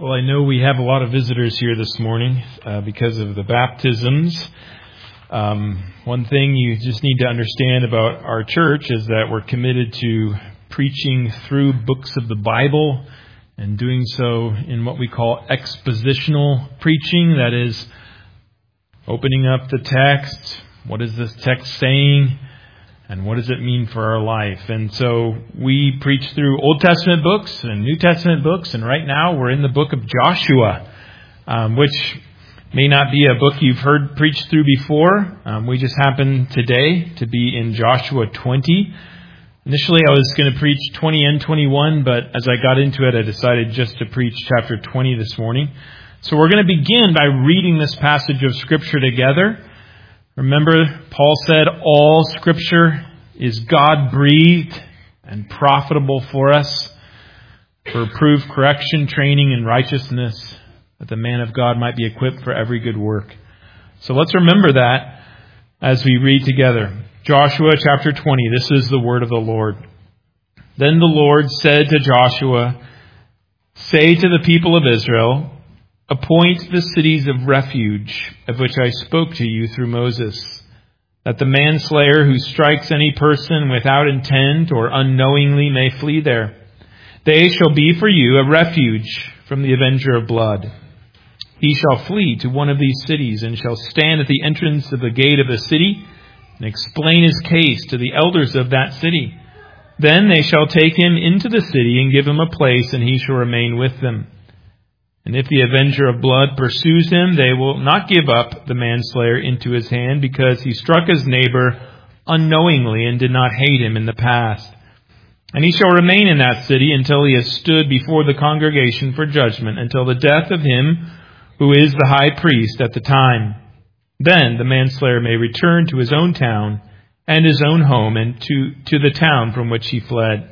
Well, I know we have a lot of visitors here this morning because of the baptisms. One thing you just need to understand about our church is that we're committed to preaching through books of the Bible and doing so in what we call expositional preaching. That is, opening up the text. What is this text saying? And what does it mean for our life? And so we preach through Old Testament books and New Testament books. And right now we're in the book of Joshua, which may not be a book you've heard preached through before. We just happen today to be in Joshua 20. Initially I was going to preach 20 and 21, but as I got into it, I decided just to preach chapter 20 this morning. So we're going to begin by reading this passage of Scripture together. Remember, Paul said, all Scripture is God-breathed and profitable for us, for proof, correction, training in righteousness, that the man of God might be equipped for every good work. So let's remember that as we read together. Joshua chapter 20, this is the word of the Lord. Then the Lord said to Joshua, say to the people of Israel, appoint the cities of refuge, of which I spoke to you through Moses, that the manslayer who strikes any person without intent or unknowingly may flee there. They shall be for you a refuge from the avenger of blood. He shall flee to one of these cities and shall stand at the entrance of the gate of the city and explain his case to the elders of that city. Then they shall take him into the city and give him a place, and he shall remain with them. And if the avenger of blood pursues him, they will not give up the manslayer into his hand, because he struck his neighbor unknowingly and did not hate him in the past. And he shall remain in that city until he has stood before the congregation for judgment, until the death of him who is the high priest at the time. Then the manslayer may return to his own town and his own home, and to the town from which he fled.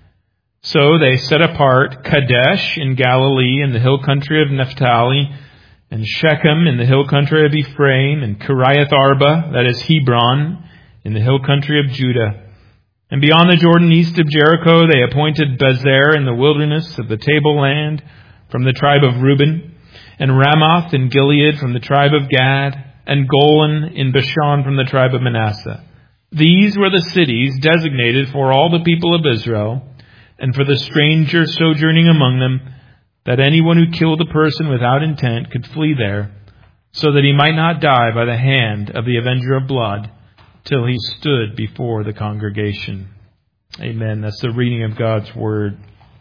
So they set apart Kadesh in Galilee in the hill country of Naphtali, and Shechem in the hill country of Ephraim, and Kiriath Arba, that is Hebron, in the hill country of Judah. And beyond the Jordan east of Jericho they appointed Bezer in the wilderness of the tableland from the tribe of Reuben, and Ramoth in Gilead from the tribe of Gad, and Golan in Bashan from the tribe of Manasseh. These were the cities designated for all the people of Israel, and for the stranger sojourning among them, that anyone who killed a person without intent could flee there, so that he might not die by the hand of the avenger of blood, till he stood before the congregation. Amen. That's the reading of God's Word.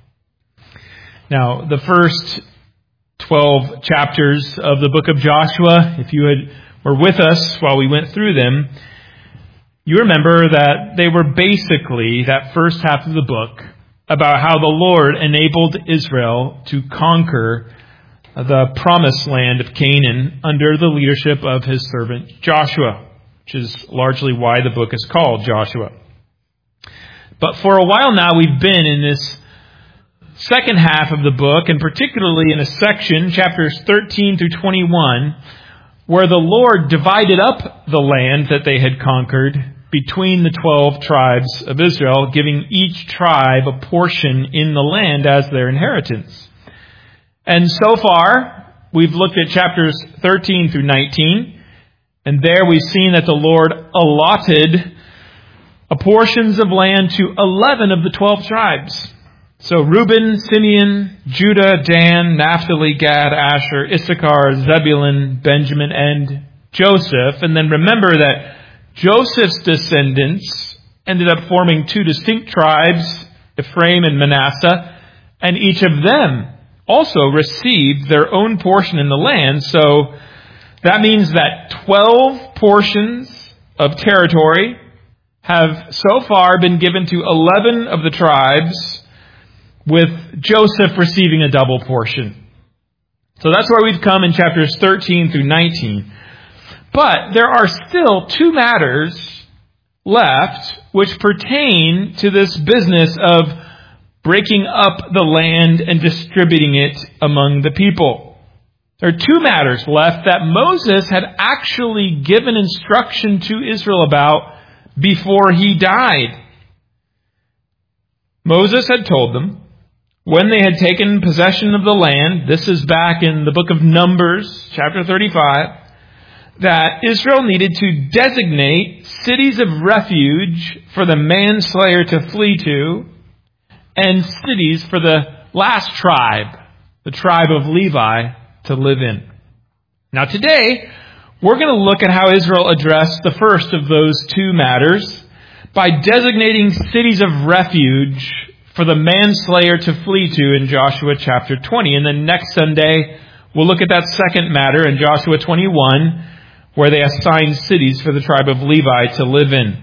Now, the first 12 chapters of the book of Joshua, if you were with us while we went through them, you remember that they were basically, that first half of the book, about how the Lord enabled Israel to conquer the promised land of Canaan under the leadership of his servant Joshua, which is largely why the book is called Joshua. But for a while now, we've been in this second half of the book, and particularly in a section, chapters 13 through 21, where the Lord divided up the land that they had conquered between the 12 tribes of Israel, giving each tribe a portion in the land as their inheritance. And so far, we've looked at chapters 13 through 19, and there we've seen that the Lord allotted portions of land to 11 of the 12 tribes. So Reuben, Simeon, Judah, Dan, Naphtali, Gad, Asher, Issachar, Zebulun, Benjamin, and Joseph. And then remember that Joseph's descendants ended up forming two distinct tribes, Ephraim and Manasseh, and each of them also received their own portion in the land. So that means that 12 portions of territory have so far been given to 11 of the tribes, with Joseph receiving a double portion. So that's where we've come in chapters 13 through 19. But there are still two matters left which pertain to this business of breaking up the land and distributing it among the people. There are two matters left that Moses had actually given instruction to Israel about before he died. Moses had told them, when they had taken possession of the land, this is back in the book of Numbers, chapter 35, that Israel needed to designate cities of refuge for the manslayer to flee to, and cities for the last tribe, the tribe of Levi, to live in. Now today, we're going to look at how Israel addressed the first of those two matters by designating cities of refuge for the manslayer to flee to in Joshua chapter 20. And then next Sunday, we'll look at that second matter in Joshua 21, where they assigned cities for the tribe of Levi to live in.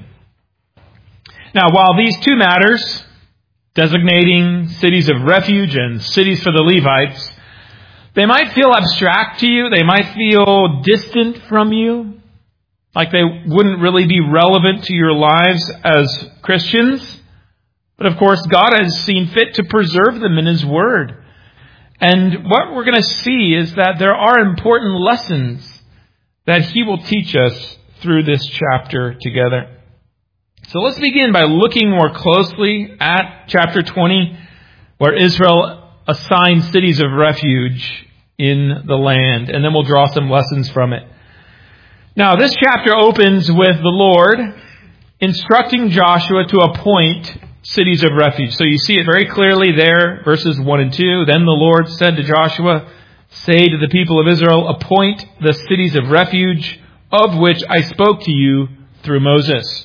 Now, while these two matters, designating cities of refuge and cities for the Levites, they might feel abstract to you, they might feel distant from you, like they wouldn't really be relevant to your lives as Christians. But of course, God has seen fit to preserve them in His Word. And what we're going to see is that there are important lessons that He will teach us through this chapter together. So let's begin by looking more closely at chapter 20, where Israel assigns cities of refuge in the land. And then we'll draw some lessons from it. Now, this chapter opens with the Lord instructing Joshua to appoint cities of refuge. So you see it very clearly there, verses 1 and 2. Then the Lord said to Joshua, "Say to the people of Israel, appoint the cities of refuge of which I spoke to you through Moses."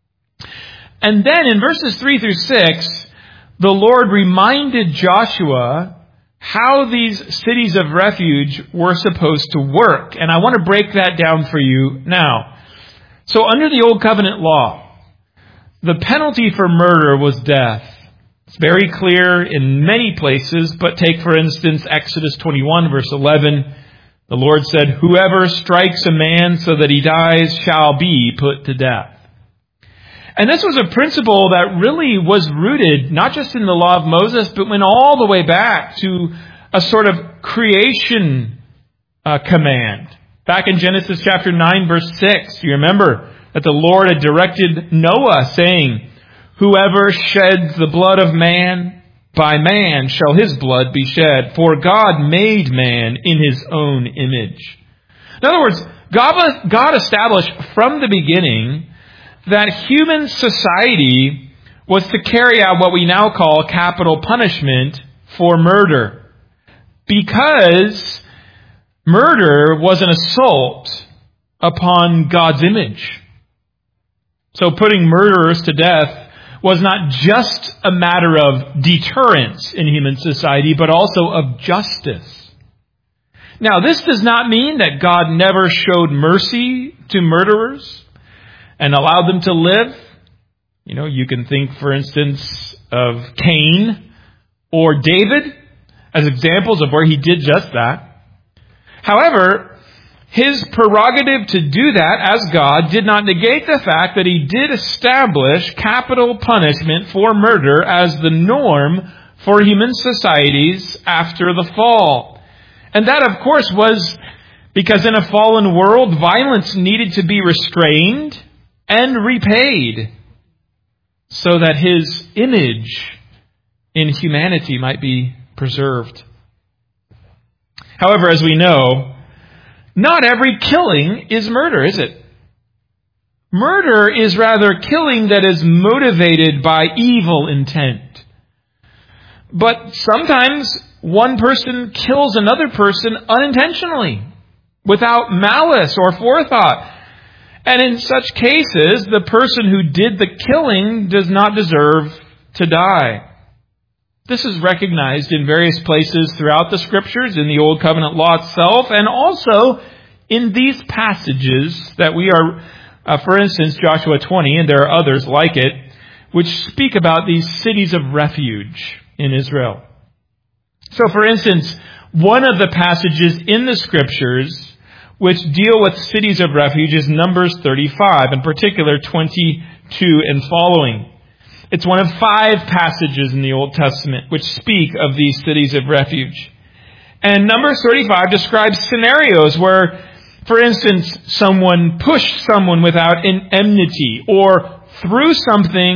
And then in verses 3 through 6, the Lord reminded Joshua how these cities of refuge were supposed to work. And I want to break that down for you now. So under the Old Covenant law, the penalty for murder was death. It's very clear in many places, but take, for instance, Exodus 21, verse 11. The Lord said, "Whoever strikes a man so that he dies shall be put to death." And this was a principle that really was rooted not just in the law of Moses, but went all the way back to a sort of creation command. Back in Genesis chapter 9, verse 6, you remember that the Lord had directed Noah, saying, "Whoever sheds the blood of man, by man shall his blood be shed, for God made man in His own image." In other words, God established from the beginning that human society was to carry out what we now call capital punishment for murder, because murder was an assault upon God's image. So putting murderers to death was not just a matter of deterrence in human society, but also of justice. Now, this does not mean that God never showed mercy to murderers and allowed them to live. You know, you can think, for instance, of Cain or David as examples of where he did just that. However, His prerogative to do that as God did not negate the fact that He did establish capital punishment for murder as the norm for human societies after the fall. And that, of course, was because in a fallen world, violence needed to be restrained and repaid so that His image in humanity might be preserved. However, as we know, not every killing is murder, is it? Murder is rather killing that is motivated by evil intent. But sometimes one person kills another person unintentionally, without malice or forethought. And in such cases, the person who did the killing does not deserve to die. This is recognized in various places throughout the Scriptures, in the Old Covenant law itself, and also in these passages that we are, for instance, Joshua 20, and there are others like it, which speak about these cities of refuge in Israel. So, for instance, one of the passages in the Scriptures which deal with cities of refuge is Numbers 35, in particular 22 and following. It's one of 5 passages in the Old Testament which speak of these cities of refuge. And Numbers 35 describes scenarios where, for instance, someone pushed someone without an enmity or threw something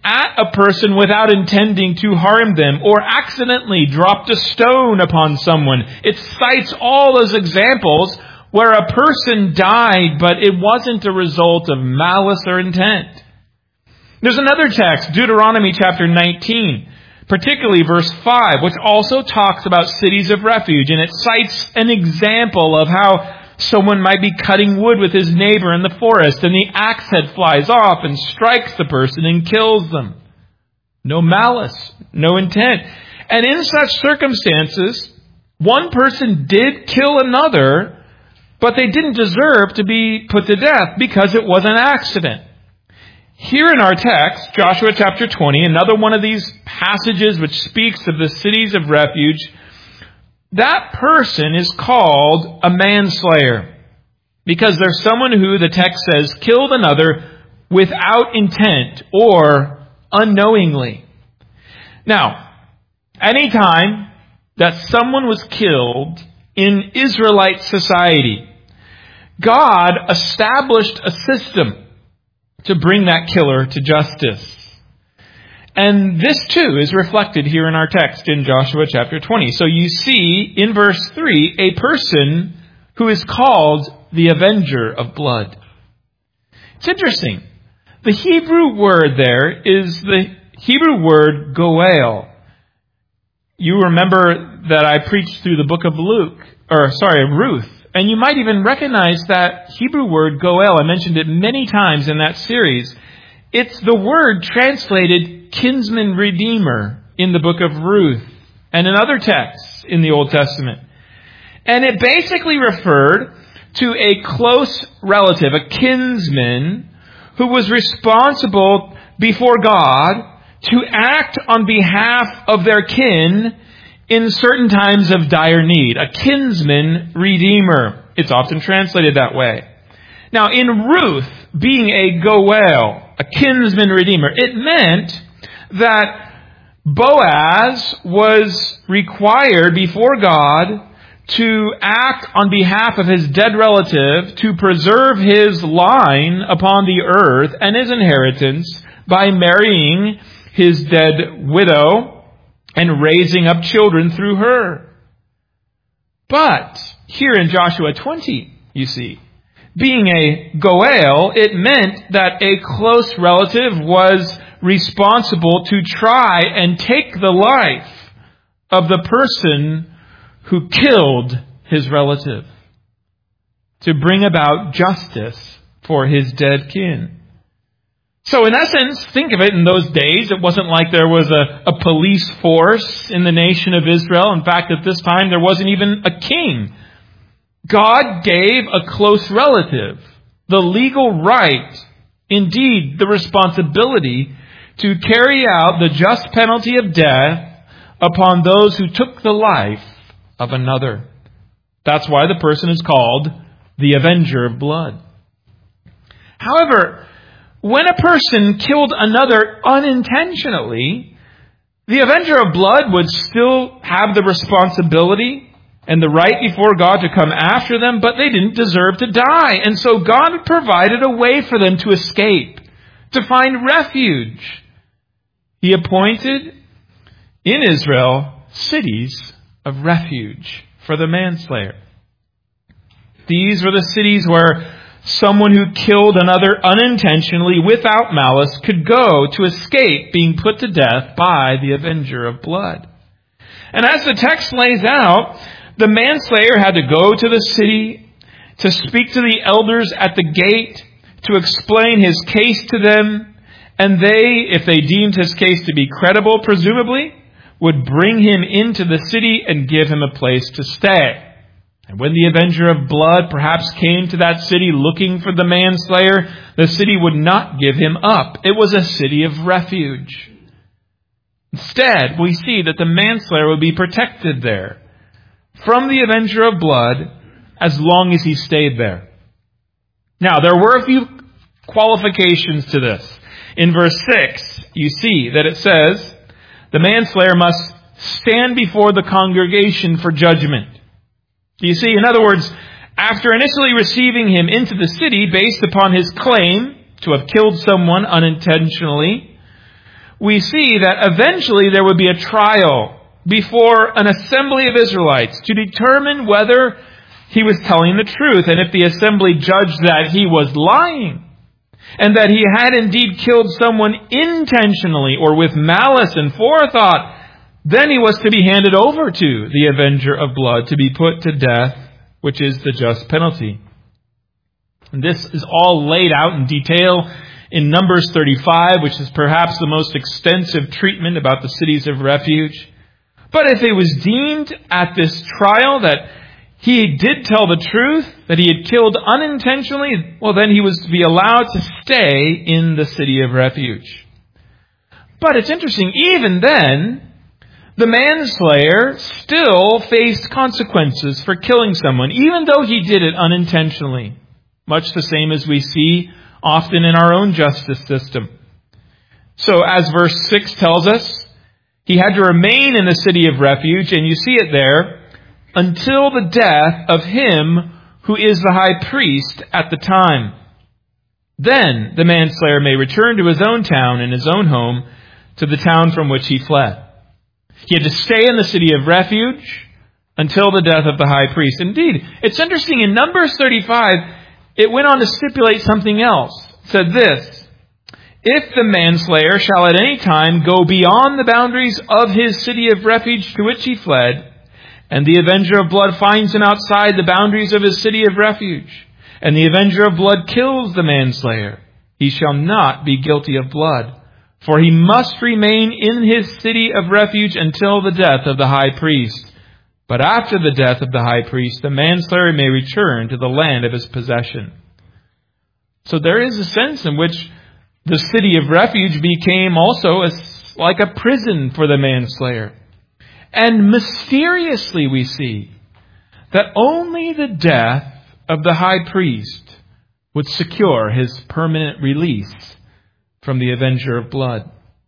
at a person without intending to harm them, or accidentally dropped a stone upon someone. It cites all those examples where a person died, but it wasn't a result of malice or intent. There's another text, Deuteronomy chapter 19, particularly verse 5, which also talks about cities of refuge, and it cites an example of how someone might be cutting wood with his neighbor in the forest, and the axe head flies off and strikes the person and kills them. No malice, no intent. And in such circumstances, one person did kill another, but they didn't deserve to be put to death because it was an accident. Here in our text, Joshua chapter 20, another one of these passages which speaks of the cities of refuge, that person is called a manslayer because there's someone who, the text says, killed another without intent or unknowingly. Now, any time that someone was killed in Israelite society, God established a system to bring that killer to justice. And this too is reflected here in our text in Joshua chapter 20. So you see in verse 3 a person who is called the avenger of blood. It's interesting. The Hebrew word there is the Hebrew word goel. You remember that I preached through the book of Ruth. And you might even recognize that Hebrew word goel. I mentioned it many times in that series. It's the word translated kinsman redeemer in the book of Ruth and in other texts in the Old Testament. And it basically referred to a close relative, a kinsman, who was responsible before God to act on behalf of their kin in certain times of dire need. A kinsman redeemer. It's often translated that way. Now, in Ruth, being a goel, a kinsman redeemer, it meant that Boaz was required before God to act on behalf of his dead relative to preserve his line upon the earth and his inheritance by marrying his dead widow and raising up children through her. But here in Joshua 20, you see, being a goel, it meant that a close relative was responsible to try and take the life of the person who killed his relative, to bring about justice for his dead kin. So in essence, think of it in those days, it wasn't like there was a police force in the nation of Israel. In fact, at this time, there wasn't even a king. God gave a close relative the legal right, indeed the responsibility, to carry out the just penalty of death upon those who took the life of another. That's why the person is called the avenger of blood. However, when a person killed another unintentionally, the avenger of blood would still have the responsibility and the right before God to come after them, but they didn't deserve to die. And so God provided a way for them to escape, to find refuge. He appointed in Israel cities of refuge for the manslayer. These were the cities where someone who killed another unintentionally without malice could go to escape being put to death by the avenger of blood. And as the text lays out, the manslayer had to go to the city to speak to the elders at the gate, to explain his case to them, and they, if they deemed his case to be credible, presumably, would bring him into the city and give him a place to stay. And when the avenger of blood perhaps came to that city looking for the manslayer, the city would not give him up. It was a city of refuge. Instead, we see that the manslayer would be protected there from the avenger of blood as long as he stayed there. Now, there were a few qualifications to this. In verse 6, you see that it says, the manslayer must stand before the congregation for judgment. You see, in other words, after initially receiving him into the city based upon his claim to have killed someone unintentionally, we see that eventually there would be a trial before an assembly of Israelites to determine whether he was telling the truth, and if the assembly judged that he was lying, and that he had indeed killed someone intentionally or with malice and forethought, then he was to be handed over to the avenger of blood to be put to death, which is the just penalty. And this is all laid out in detail in Numbers 35, which is perhaps the most extensive treatment about the cities of refuge. But if it was deemed at this trial that he did tell the truth, that he had killed unintentionally, well, then he was to be allowed to stay in the city of refuge. But it's interesting, even then, the manslayer still faced consequences for killing someone, even though he did it unintentionally. Much the same as we see often in our own justice system. So as verse 6 tells us, he had to remain in the city of refuge, and you see it there, until the death of him who is the high priest at the time. Then the manslayer may return to his own town and his own home, to the town from which he fled. He had to stay in the city of refuge until the death of the high priest. Indeed, it's interesting, in Numbers 35, it went on to stipulate something else. It said this: if the manslayer shall at any time go beyond the boundaries of his city of refuge to which he fled, and the avenger of blood finds him outside the boundaries of his city of refuge, and the avenger of blood kills the manslayer, he shall not be guilty of blood, for he must remain in his city of refuge until the death of the high priest. But after the death of the high priest, the manslayer may return to the land of his possession. So there is a sense in which the city of refuge became also like a prison for the manslayer. And mysteriously we see that only the death of the high priest would secure his permanent release from the avenger of blood.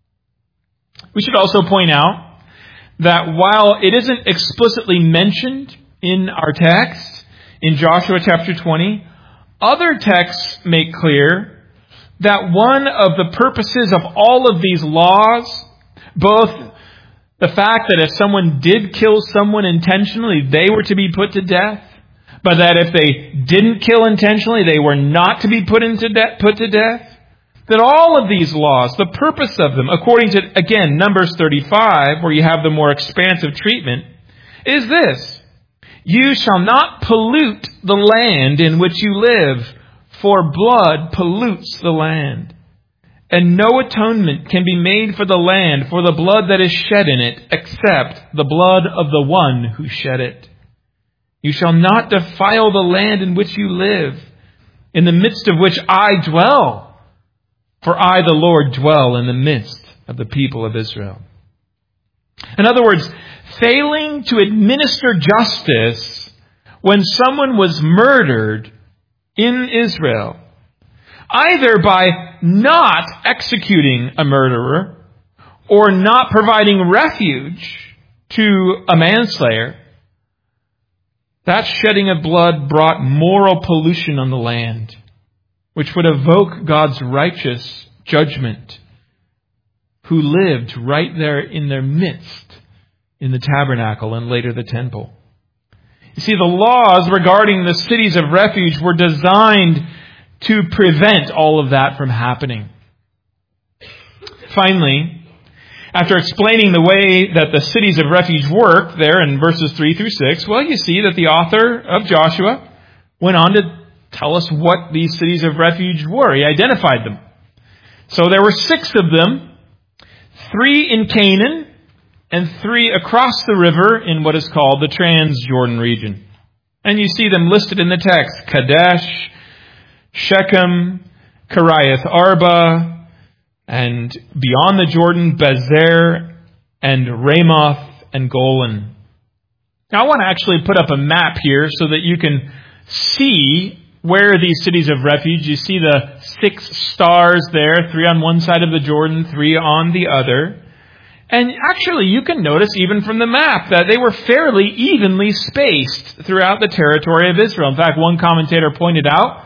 We should also point out that while it isn't explicitly mentioned in our text, in Joshua chapter 20, other texts make clear that one of the purposes of all of these laws, both the fact that if someone did kill someone intentionally, they were to be put to death, but that if they didn't kill intentionally, they were not to be put to death, that all of these laws, the purpose of them, according to, again, Numbers 35, where you have the more expansive treatment, is this: you shall not pollute the land in which you live, for blood pollutes the land. And no atonement can be made for the land for the blood that is shed in it, except the blood of the one who shed it. You shall not defile the land in which you live, in the midst of which I dwell. For I, the Lord, dwell in the midst of the people of Israel. In other words, failing to administer justice when someone was murdered in Israel, either by not executing a murderer or not providing refuge to a manslayer, that shedding of blood brought moral pollution on the land, which would evoke God's righteous judgment, who lived right there in their midst in the tabernacle and later the temple. You see, the laws regarding the cities of refuge were designed to prevent all of that from happening. Finally, after explaining the way that the cities of refuge work there in verses 3 through 6, well, you see that the author of Joshua went on to tell us what these cities of refuge were. He identified them. So there were 6 of them, 3 in Canaan and 3 across the river in what is called the Transjordan region. And you see them listed in the text: Kadesh, Shechem, Kiriath Arba, and beyond the Jordan, Bezer, and Ramoth, and Golan. Now I want to actually put up a map here so that you can see where are these cities of refuge. You see the 6 stars there, 3 on one side of the Jordan, 3 on the other. And actually, you can notice even from the map that they were fairly evenly spaced throughout the territory of Israel. In fact, one commentator pointed out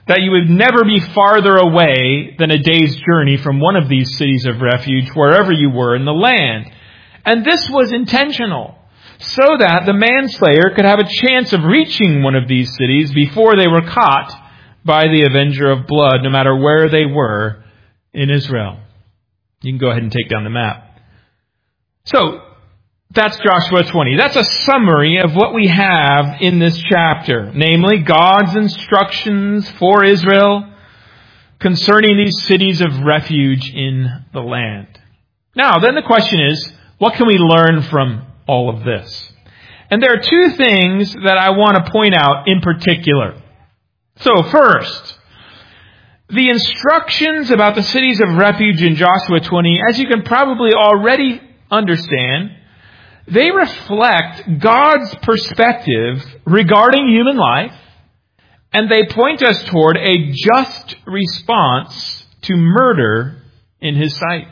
that you would never be farther away than a day's journey from one of these cities of refuge, wherever you were in the land. And this was intentional, so that the manslayer could have a chance of reaching one of these cities before they were caught by the avenger of blood, no matter where they were in Israel. You can go ahead and take down the map. So, that's Joshua 20. That's a summary of what we have in this chapter, namely God's instructions for Israel concerning these cities of refuge in the land. Now, then the question is, what can we learn from all of this? And there are two things that I want to point out in particular. So first, the instructions about the cities of refuge in Joshua 20, as you can probably already understand, they reflect God's perspective regarding human life, and they point us toward a just response to murder in His sight.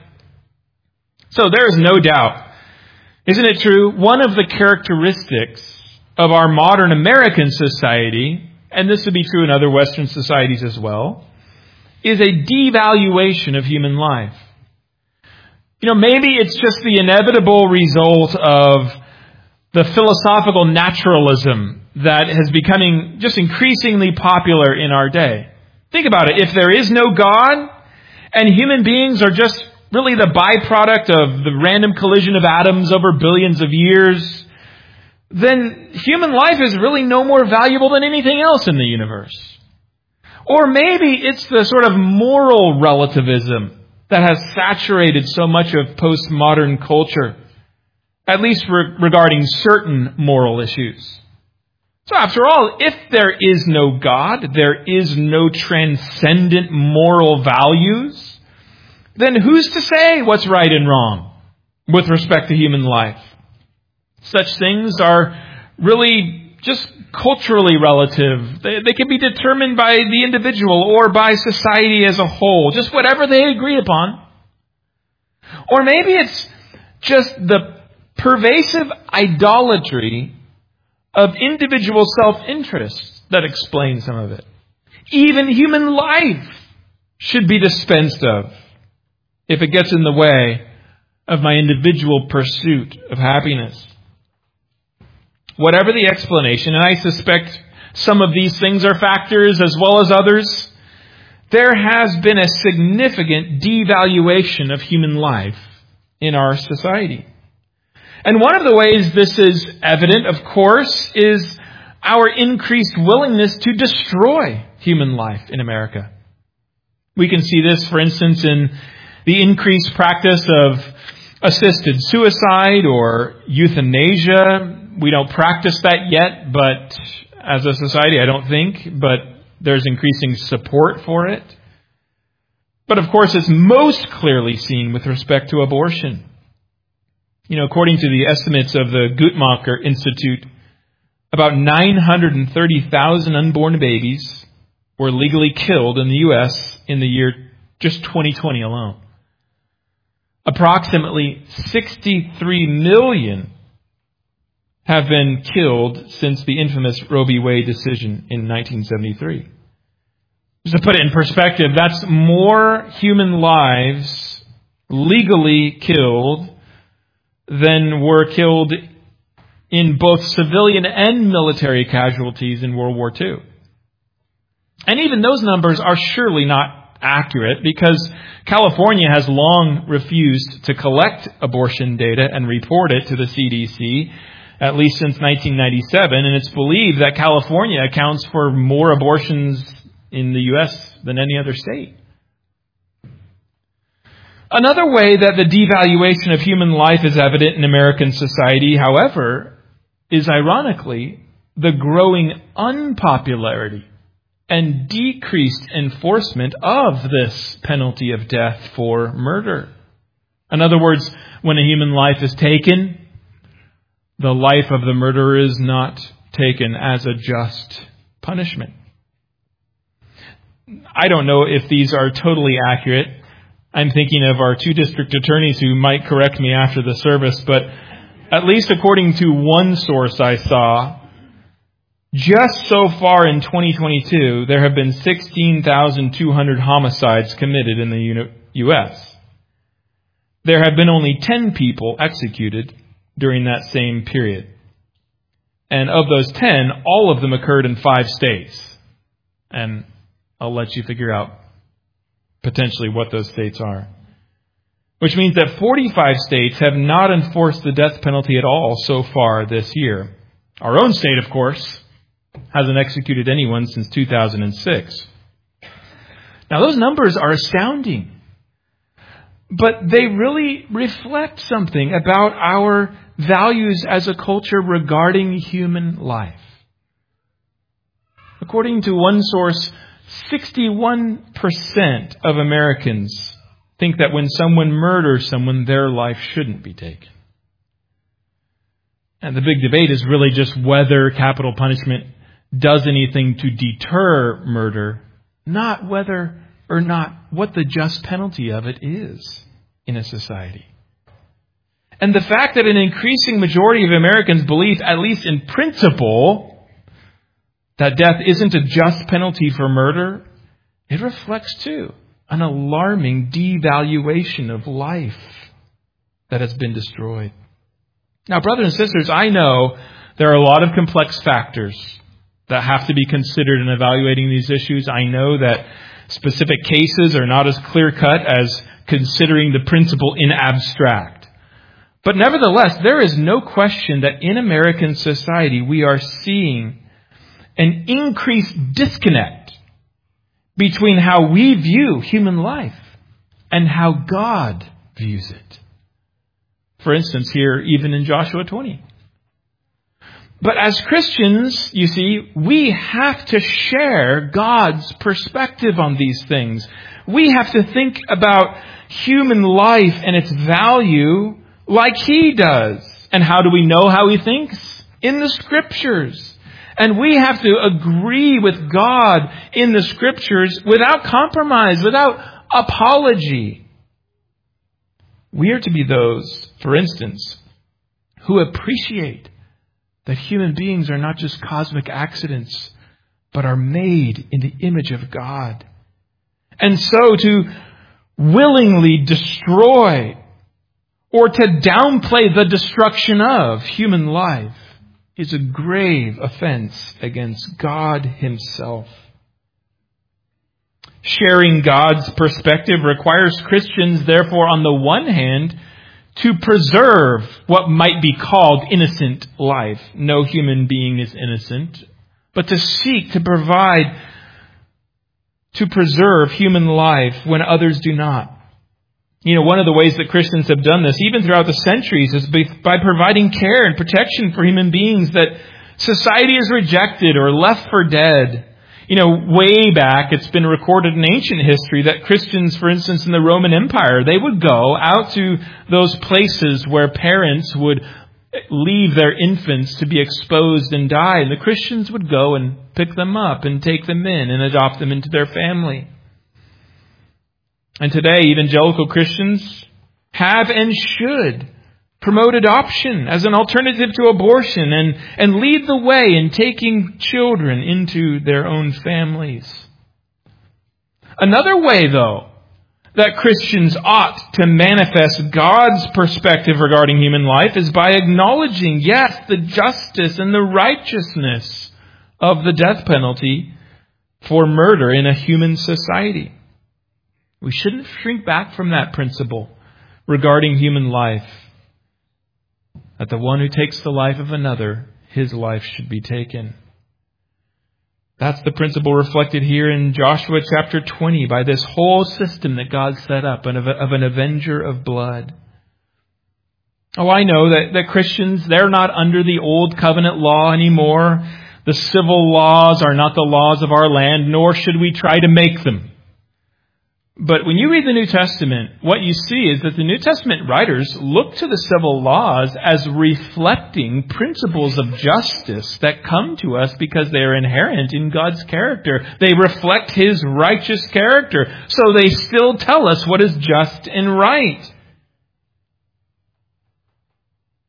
So there is no doubt, isn't it true, one of the characteristics of our modern American society, and this would be true in other Western societies as well, is a devaluation of human life. Maybe it's just the inevitable result of the philosophical naturalism that has becoming just increasingly popular in our day. Think about it. If there is no God, and human beings are just really the byproduct of the random collision of atoms over billions of years, then human life is really no more valuable than anything else in the universe. Or maybe it's the sort of moral relativism that has saturated so much of postmodern culture, at least regarding certain moral issues. So after all, if there is no God, there is no transcendent moral values, then who's to say what's right and wrong with respect to human life? Such things are really just culturally relative. They can be determined by the individual or by society as a whole, just whatever they agree upon. Or maybe it's just the pervasive idolatry of individual self-interest that explains some of it. Even human life should be dispensed of if it gets in the way of my individual pursuit of happiness. Whatever the explanation, and I suspect some of these things are factors as well as others, there has been a significant devaluation of human life in our society. And one of the ways this is evident, of course, is our increased willingness to destroy human life in America. We can see this, for instance, in the increased practice of assisted suicide or euthanasia. We don't practice that yet, but as a society, I don't think, but there's increasing support for it. But of course, it's most clearly seen with respect to abortion. According to the estimates of the Guttmacher Institute, about 930,000 unborn babies were legally killed in the U.S. in the year just 2020 alone. Approximately 63 million have been killed since the infamous Roe v. Wade decision in 1973. Just to put it in perspective, that's more human lives legally killed than were killed in both civilian and military casualties in World War II. And even those numbers are surely not accurate because California has long refused to collect abortion data and report it to the CDC, at least since 1997, and it's believed that California accounts for more abortions in the U.S. than any other state. Another way that the devaluation of human life is evident in American society, however, is ironically the growing unpopularity and decreased enforcement of this penalty of death for murder. In other words, when a human life is taken, the life of the murderer is not taken as a just punishment. I don't know if these are totally accurate. I'm thinking of our two district attorneys who might correct me after the service, but at least according to one source I saw, Just so far in 2022, there have been 16,200 homicides committed in the U.S. There have been only 10 people executed during that same period. And of those 10, all of them occurred in 5 states. And I'll let you figure out potentially what those states are. Which means that 45 states have not enforced the death penalty at all so far this year. Our own state, of course, hasn't executed anyone since 2006. Now, those numbers are astounding. But they really reflect something about our values as a culture regarding human life. According to one source, 61% of Americans think that when someone murders someone, their life shouldn't be taken. And the big debate is really just whether capital punishment does anything to deter murder, not whether or not what the just penalty of it is in a society. And the fact that an increasing majority of Americans believe, at least in principle, that death isn't a just penalty for murder, it reflects too an alarming devaluation of life that has been destroyed. Now, brothers and sisters, I know there are a lot of complex factors that have to be considered in evaluating these issues. I know that specific cases are not as clear-cut as considering the principle in abstract. But nevertheless, there is no question that in American society we are seeing an increased disconnect between how we view human life and how God views it. For instance, here, even in Joshua 20. But as Christians, you see, we have to share God's perspective on these things. We have to think about human life and its value like He does. And how do we know how He thinks? In the Scriptures. And we have to agree with God in the Scriptures without compromise, without apology. We are to be those, for instance, who appreciate that human beings are not just cosmic accidents, but are made in the image of God. And so to willingly destroy or to downplay the destruction of human life is a grave offense against God Himself. Sharing God's perspective requires Christians, therefore, on the one hand, to preserve what might be called innocent life. No human being is innocent. But to seek to preserve human life when others do not. You know, one of the ways that Christians have done this, even throughout the centuries, is by providing care and protection for human beings that society has rejected or left for dead. You know, way back, it's been recorded in ancient history that Christians, for instance, in the Roman Empire, they would go out to those places where parents would leave their infants to be exposed and die. And the Christians would go and pick them up and take them in and adopt them into their family. And today, evangelical Christians have and should promote adoption as an alternative to abortion and lead the way in taking children into their own families. Another way, though, that Christians ought to manifest God's perspective regarding human life is by acknowledging, yes, the justice and the righteousness of the death penalty for murder in a human society. We shouldn't shrink back from that principle regarding human life. That the one who takes the life of another, his life should be taken. That's the principle reflected here in Joshua chapter 20 by this whole system that God set up of an avenger of blood. Oh, I know that Christians, they're not under the old covenant law anymore. The civil laws are not the laws of our land, nor should we try to make them. But when you read the New Testament, what you see is that the New Testament writers look to the civil laws as reflecting principles of justice that come to us because they are inherent in God's character. They reflect His righteous character, so they still tell us what is just and right.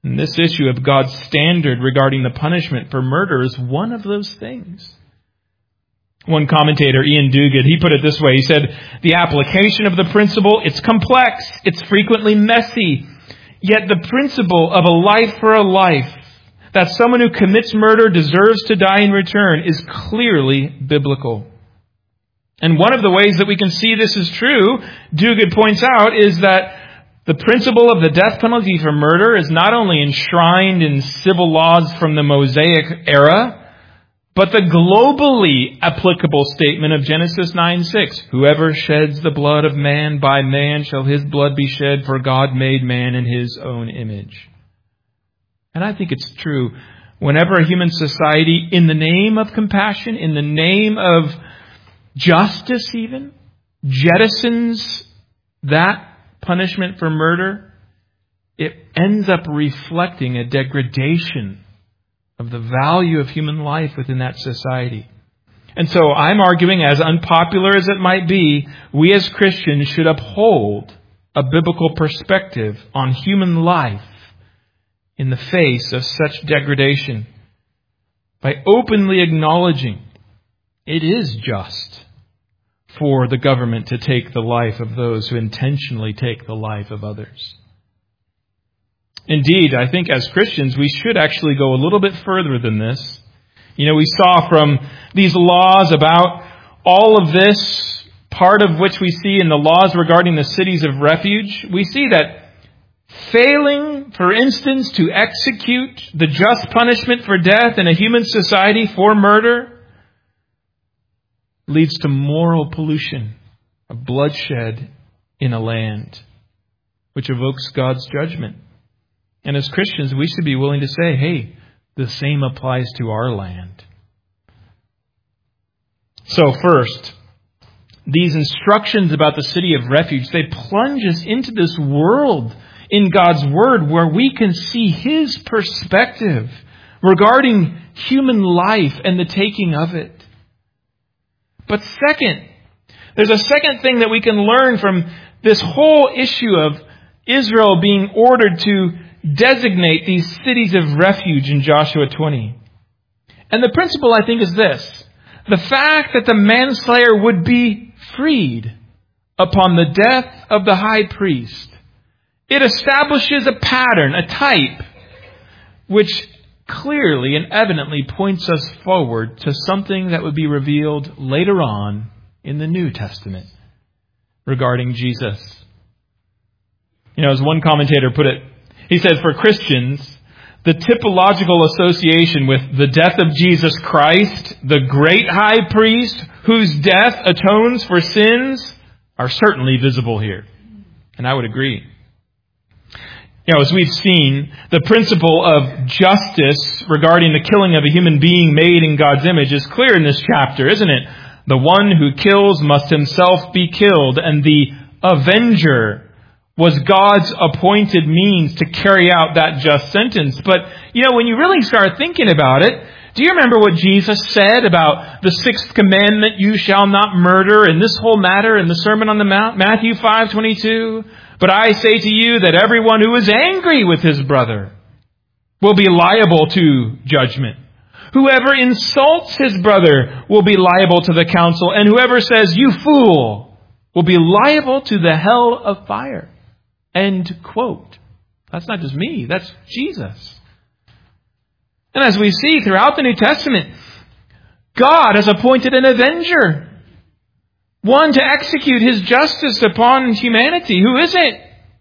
And this issue of God's standard regarding the punishment for murder is one of those things. One commentator, Ian Duguid, he put it this way. He said, the application of the principle, it's complex, it's frequently messy, yet the principle of a life for a life, that someone who commits murder deserves to die in return, is clearly biblical. And one of the ways that we can see this is true, Duguid points out, is that the principle of the death penalty for murder is not only enshrined in civil laws from the Mosaic era, but the globally applicable statement of Genesis 9:6, whoever sheds the blood of man, by man shall his blood be shed, for God made man in his own image. And I think it's true. Whenever a human society, in the name of compassion, in the name of justice even, jettisons that punishment for murder, it ends up reflecting a degradation of the value of human life within that society. And so I'm arguing, as unpopular as it might be, we as Christians should uphold a biblical perspective on human life in the face of such degradation by openly acknowledging it is just for the government to take the life of those who intentionally take the life of others. Indeed, I think as Christians, we should actually go a little bit further than this. You know, we saw from these laws about all of this, part of which we see in the laws regarding the cities of refuge. We see that failing, for instance, to execute the just punishment for death in a human society for murder leads to moral pollution of bloodshed in a land, which evokes God's judgment. And as Christians, we should be willing to say, hey, the same applies to our land. So first, these instructions about the city of refuge, they plunge us into this world in God's Word where we can see His perspective regarding human life and the taking of it. But second, there's a second thing that we can learn from this whole issue of Israel being ordered to designate these cities of refuge in Joshua 20. And the principle, I think, is this. The fact that the manslayer would be freed upon the death of the high priest. It establishes a pattern, a type, which clearly and evidently points us forward to something that would be revealed later on in the New Testament regarding Jesus. You know, as one commentator put it, he said, for Christians, the typological association with the death of Jesus Christ, the great high priest, whose death atones for sins, are certainly visible here. And I would agree. You know, as we've seen, the principle of justice regarding the killing of a human being made in God's image is clear in this chapter, isn't it? The one who kills must himself be killed, and the avenger was God's appointed means to carry out that just sentence. But, you know, when you really start thinking about it, do you remember what Jesus said about the sixth commandment, you shall not murder, and this whole matter in the Sermon on the Mount, Matthew 5:22? But I say to you that everyone who is angry with his brother will be liable to judgment. Whoever insults his brother will be liable to the council, and whoever says, you fool, will be liable to the hell of fire. End quote. That's not just me, that's Jesus. And as we see throughout the New Testament, God has appointed an avenger. One to execute His justice upon humanity. Who is it?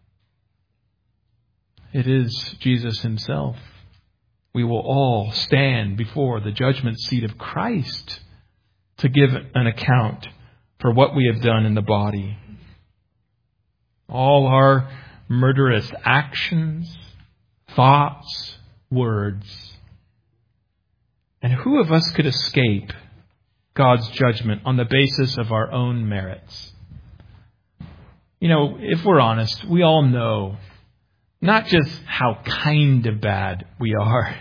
It is Jesus Himself. We will all stand before the judgment seat of Christ to give an account for what we have done in the body. All our murderous actions, thoughts, words. And who of us could escape God's judgment on the basis of our own merits? You know, if we're honest, we all know not just how kind of bad we are.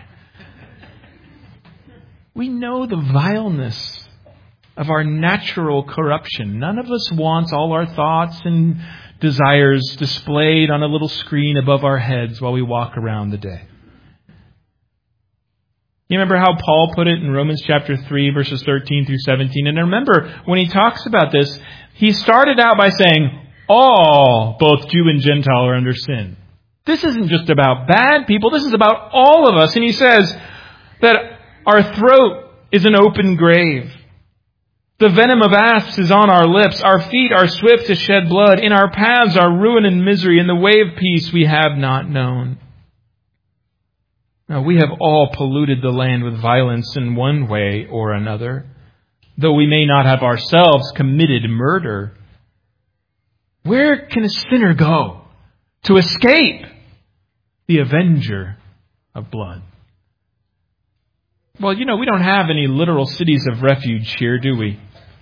We know the vileness of our natural corruption. None of us wants all our thoughts and desires displayed on a little screen above our heads while we walk around the day. You remember how Paul put it in Romans chapter 3, verses 13 through 17? And remember, when he talks about this, he started out by saying, all, both Jew and Gentile, are under sin. This isn't just about bad people. This is about all of us. And he says that our throat is an open grave. The venom of asps is on our lips. Our feet are swift to shed blood. In our paths are ruin and misery. In the way of peace we have not known. Now, we have all polluted the land with violence in one way or another, though we may not have ourselves committed murder. Where can a sinner go to escape the avenger of blood? Well, we don't have any literal cities of refuge here, do we?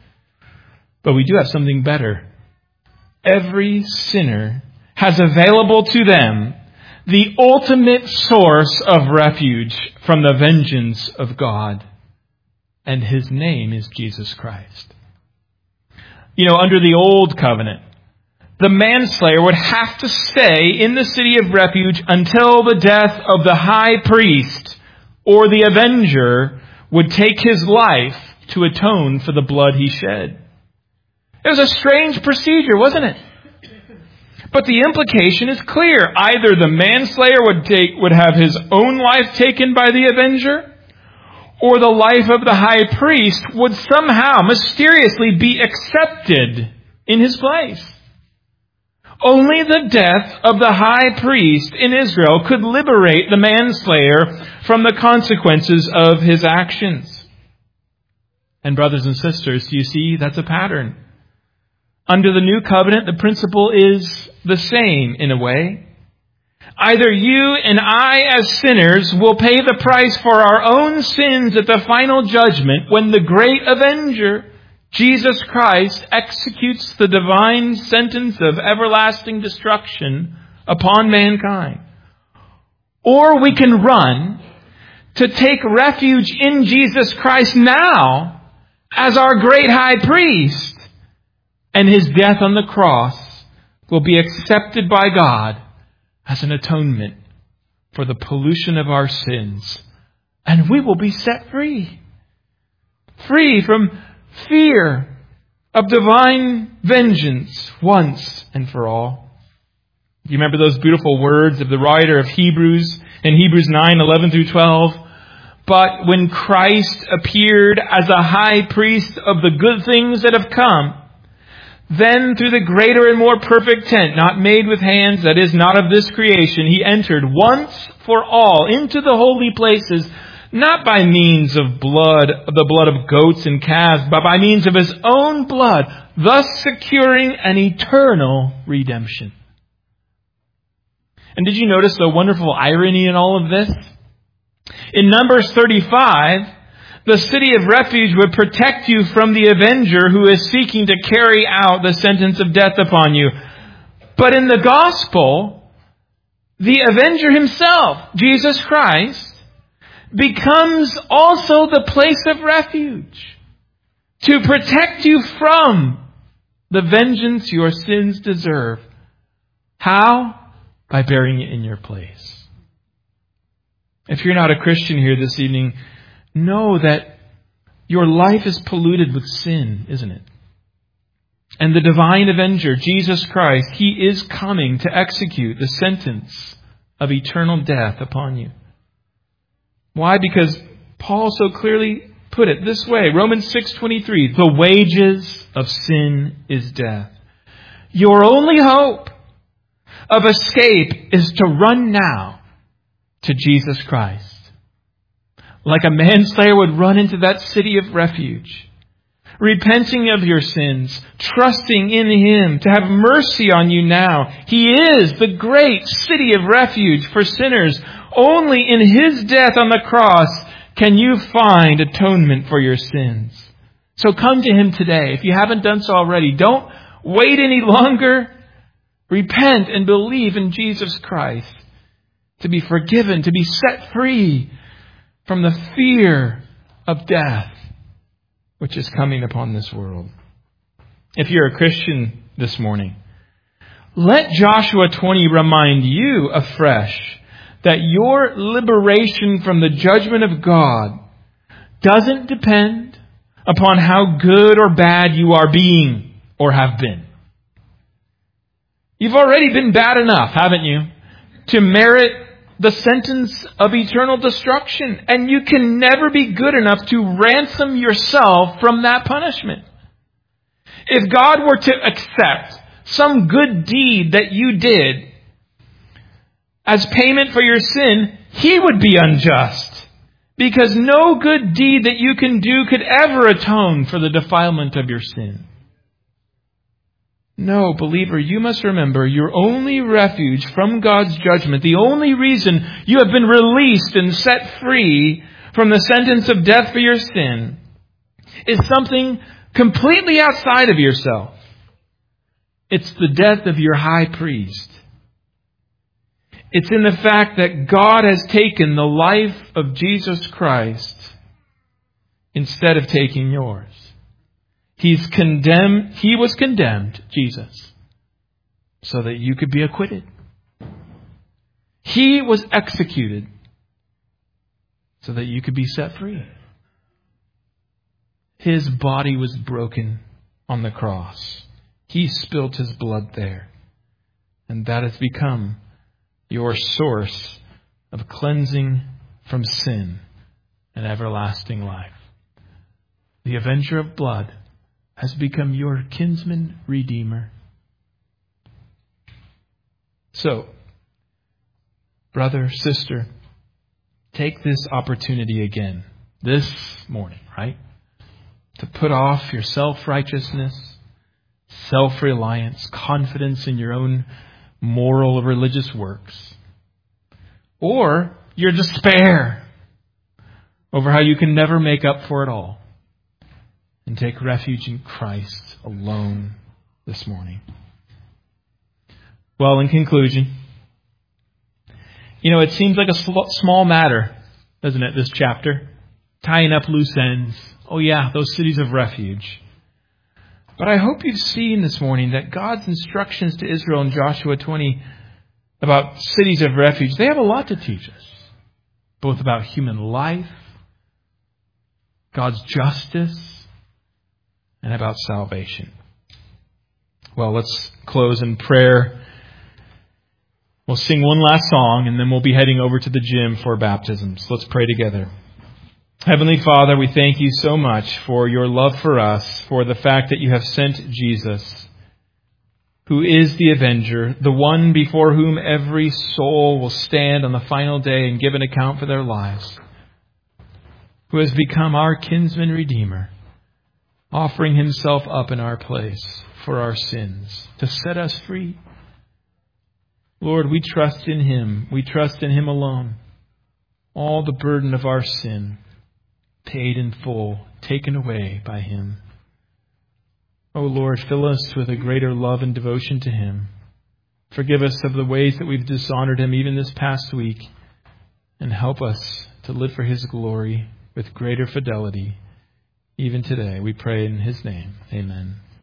But we do have something better. Every sinner has available to them the ultimate source of refuge from the vengeance of God. And His name is Jesus Christ. Under the old covenant, the manslayer would have to stay in the city of refuge until the death of the high priest, or the avenger would take his life to atone for the blood he shed. It was a strange procedure, wasn't it? But the implication is clear. Either the manslayer would have his own life taken by the avenger, or the life of the high priest would somehow mysteriously be accepted in his place. Only the death of the high priest in Israel could liberate the manslayer from the consequences of his actions. And brothers and sisters, do you see that's a pattern? Under the new covenant, the principle is the same in a way. Either you and I as sinners will pay the price for our own sins at the final judgment when the great avenger, Jesus Christ, executes the divine sentence of everlasting destruction upon mankind. Or we can run to take refuge in Jesus Christ now as our great high priest, and His death on the cross will be accepted by God as an atonement for the pollution of our sins. And we will be set free. Free from fear of divine vengeance once and for all. Do you remember those beautiful words of the writer of Hebrews in Hebrews 9:11 through 12? But when Christ appeared as a high priest of the good things that have come, then through the greater and more perfect tent, not made with hands, that is, not of this creation, He entered once for all into the holy places, not by means of the blood of goats and calves, but by means of His own blood, thus securing an eternal redemption. And did you notice the wonderful irony in all of this? In Numbers 35, the city of refuge would protect you from the avenger who is seeking to carry out the sentence of death upon you. But in the gospel, the avenger himself, Jesus Christ, becomes also the place of refuge to protect you from the vengeance your sins deserve. How? By bearing it in your place. If you're not a Christian here this evening, know that your life is polluted with sin, isn't it? And the divine avenger, Jesus Christ, He is coming to execute the sentence of eternal death upon you. Why? Because Paul so clearly put it this way. Romans 6:23, the wages of sin is death. Your only hope of escape is to run now to Jesus Christ. Like a manslayer would run into that city of refuge, repenting of your sins, trusting in Him to have mercy on you now. He is the great city of refuge for sinners. Only in His death on the cross can you find atonement for your sins. So come to Him today. If you haven't done so already, don't wait any longer. Repent and believe in Jesus Christ to be forgiven, to be set free from the fear of death which is coming upon this world. If you're a Christian this morning, let Joshua 20 remind you afresh that your liberation from the judgment of God doesn't depend upon how good or bad you are being or have been. You've already been bad enough, haven't you, to merit the sentence of eternal destruction. And you can never be good enough to ransom yourself from that punishment. If God were to accept some good deed that you did as payment for your sin, He would be unjust. Because no good deed that you can do could ever atone for the defilement of your sin. No, believer, you must remember your only refuge from God's judgment, the only reason you have been released and set free from the sentence of death for your sin, is something completely outside of yourself. It's the death of your high priest. It's in the fact that God has taken the life of Jesus Christ instead of taking yours. He was condemned, Jesus, so that you could be acquitted. He was executed so that you could be set free. His body was broken on the cross. He spilled His blood there. And that has become your source of cleansing from sin and everlasting life. The avenger of blood has become your kinsman redeemer. So, brother, sister, take this opportunity again, this morning, right? To put off your self-righteousness, self-reliance, confidence in your own moral or religious works, or your despair over how you can never make up for it all, and take refuge in Christ alone this morning. Well, in conclusion, it seems like a small matter, doesn't it, this chapter? Tying up loose ends. Oh yeah, those cities of refuge. But I hope you've seen this morning that God's instructions to Israel in Joshua 20 about cities of refuge, they have a lot to teach us. Both about human life, God's justice, and about salvation. Well, let's close in prayer. We'll sing one last song, and then we'll be heading over to the gym for baptisms. Let's pray together. Heavenly Father, we thank you so much for your love for us, for the fact that you have sent Jesus, who is the avenger, the one before whom every soul will stand on the final day and give an account for their lives, who has become our kinsman redeemer, offering Himself up in our place for our sins, to set us free. Lord, we trust in Him. We trust in Him alone. All the burden of our sin, paid in full, taken away by Him. Oh Lord, fill us with a greater love and devotion to Him. Forgive us of the ways that we've dishonored Him even this past week, and help us to live for His glory with greater fidelity even today. We pray in His name. Amen.